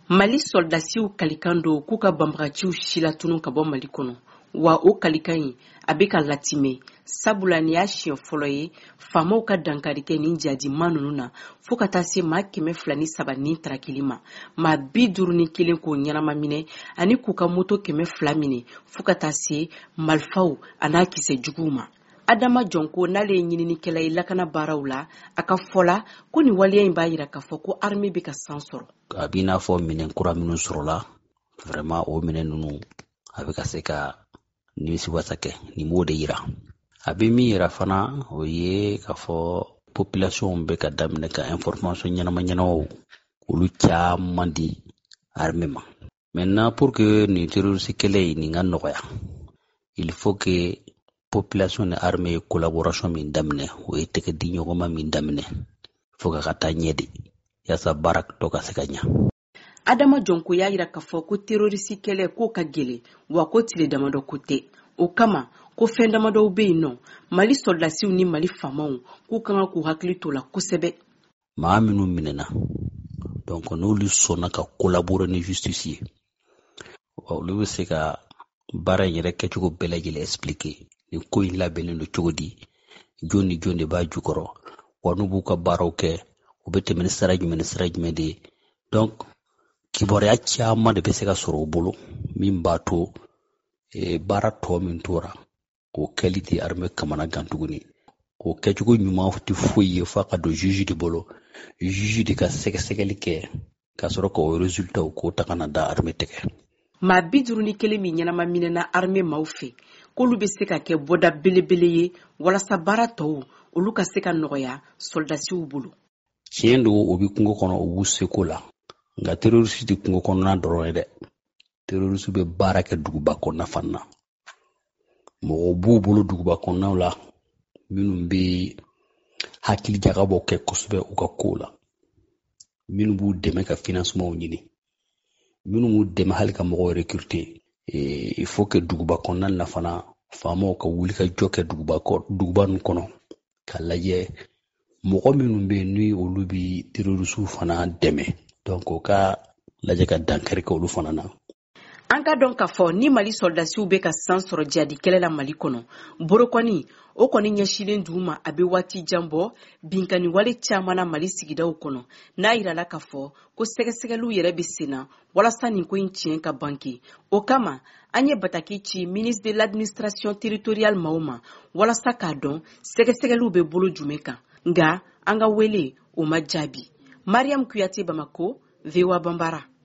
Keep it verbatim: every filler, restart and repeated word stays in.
Mali soldasiw kalikando k'u ka banbagaciw sila tunu ka bɔ Mali kɔnɔ wa o kalikan in a bɛ ka latime sabula ni y'a siɲɛ fɔlɔ ye faamaw ka dankari kɛ nin jadima ninnu na fo ka taa se maa kɛmɛ fila ni saba ni tarakili ma maa bi duuru ni kelen k'o ɲɛnama minɛ ani k'u ka moto kɛmɛ fila minɛ fo ka taa se marifaw a n'a kisɛ juguw ma. Adama Jɔnko n'ale ye ɲininikɛla ye lakana baaraw la a ka fɔla ko nin waleya in b'a yira k'a fɔ ko armée bɛ ka san sɔrɔ. A b'i n'a fɔ minɛn kura minnu sɔrɔla vraiment o minɛn ninnu a bɛ ka se ka nimisiwasa kɛ nin b'o de yira. A bɛ min yira fana o ye k'a fɔ population bɛ ka daminɛ ka information ɲɛnama ɲɛnamaw olu caman di armée ma. Maintenant pour que nin terroriste kɛlɛ in nin ka nɔgɔya il faut que population ni armée ye collaboration min daminɛ o ye tɛgɛ di ɲɔgɔnma min daminɛ fo ka ka taa ɲɛ de yasa baara tɔ ka se ka ɲa. Adama Jɔnko y'a yira k'a fɔ ko terroriste kɛlɛ k'o ka gɛlɛn wa ko tile damadɔ ko tɛ o kama ko fɛn damadɔw bɛ yen nɔ Mali soldasiw ni Mali faamaw k'u kan k'u hakili to la kosɛbɛ. Maa minnu minɛna donc n'olu sɔnna ka collaborer ni justice ye olu bɛ se ka baara in yɛrɛ kɛcogo bɛɛ lajɛlen expliquer nin ko in labɛnnen don cogo di jɔn ni jɔn de b'a jukɔrɔ wa n'u b'u ka baaraw kɛ u bɛ tɛmɛ ni sira jumɛn ni sira jumɛn de ye donc kibaruya caman de bɛ se ka sɔrɔ u bolo min b'a to baara tɔ min tora o kɛli tɛ armée kamana gan tuguni o kɛcogo ɲuman tɛ foyi ye f'a ka don juge de bolo juge de ka sɛgɛsɛgɛli kɛ ka sɔrɔ ka o résultat k'o ta ka na da armée tɛgɛ. Maa bi duuru ni kelen min ɲɛnama minɛna armée maaw fɛ k'olu bɛ se ka kɛ bɔda belebele ye walasa baara tɔw olu ka se ka nɔgɔya soldasiw bolo. Tiɲɛ don o bɛ kungo kɔnɔ o b'u seko la nka terroriste tɛ kungo kɔnɔna dɔrɔn ye dɛ terroriste bɛ baara kɛ duguba kɔnɔna fana na mɔgɔw b'u bolo duguba kɔnɔnaw la minnu bɛ hakili jagabɔ kɛ kosɛbɛ u ka kow la minnu b'u dɛmɛ ka financement ɲini minnu b'u dɛmɛ hali ka mɔgɔw recruter il faut que duguba kɔnɔna na fana faamaw ka wuli ka jɔ kɛ duguba duguba ninnu kɔnɔ ka lajɛ mɔgɔ minnu bɛ yen ni olu bɛ terroriste fana dɛmɛ donc o ka lajɛ ka dankari kɛ olu fana na. An ka dɔn k'a fɔ ni Mali soldasiw bɛ ka san sɔrɔ jadi kɛlɛ la Mali kɔnɔ borokɔni o kɔni ɲɛsilen d'u ma a bɛ waati jan bɔ binkani wale caman na Mali sigidaw kɔnɔ n'a yirala k'a fɔ ko sɛgɛsɛgɛliw yɛrɛ bɛ sen na walasa nin ko in tiɲɛ ka banke o kama an ye bataki ci ministre de l'administration territoriale maaw ma walasa k'a dɔn sɛgɛsɛgɛliw bɛ bolo jumɛn kan nka an ka wele o ma jaabi. Mariam Kuyate, Bamako, V O A Bambara.